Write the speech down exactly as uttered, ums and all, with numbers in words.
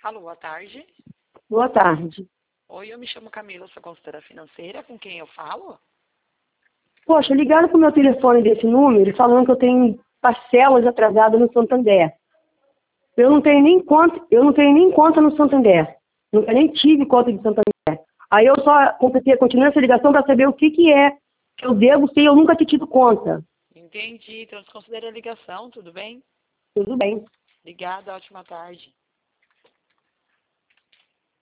Alô, boa tarde. Boa tarde. Oi, eu me chamo Camila, sou consultora financeira. Com quem eu falo? Poxa, ligaram pro meu telefone desse número falando que eu tenho parcelas atrasadas no Santander. Eu não tenho nem conta, eu não tenho nem conta no Santander. Nunca nem tive conta de Santander. Aí eu só completei, continuei essa ligação para saber o que que é que eu devo ser, eu nunca tinha tido conta. Entendi, então desconsidere a ligação, tudo bem? Tudo bem. Obrigada, ótima tarde.